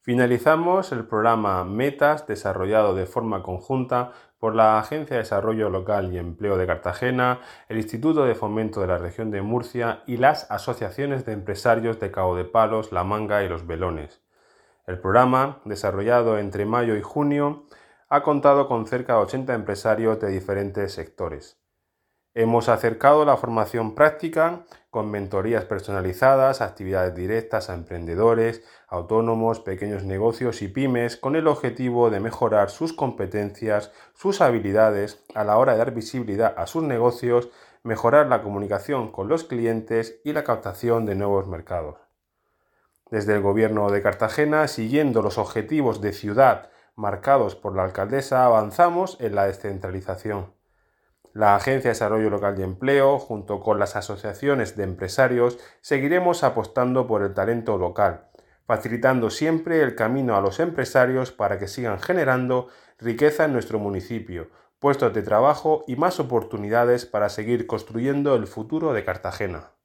Finalizamos el programa Metas, desarrollado de forma conjunta por la Agencia de Desarrollo Local y Empleo de Cartagena, el Instituto de Fomento de la Región de Murcia y las asociaciones de empresarios de Cabo de Palos, La Manga y Los Belones. El programa, desarrollado entre mayo y junio, ha contado con cerca de 80 empresarios de diferentes sectores. Hemos acercado la formación práctica con mentorías personalizadas, actividades directas a emprendedores, autónomos, pequeños negocios y pymes con el objetivo de mejorar sus competencias, sus habilidades a la hora de dar visibilidad a sus negocios, mejorar la comunicación con los clientes y la captación de nuevos mercados. Desde el Gobierno de Cartagena, siguiendo los objetivos de ciudad marcados por la alcaldesa, avanzamos en la descentralización. La Agencia de Desarrollo Local y Empleo, junto con las asociaciones de empresarios, seguiremos apostando por el talento local, facilitando siempre el camino a los empresarios para que sigan generando riqueza en nuestro municipio, puestos de trabajo y más oportunidades para seguir construyendo el futuro de Cartagena.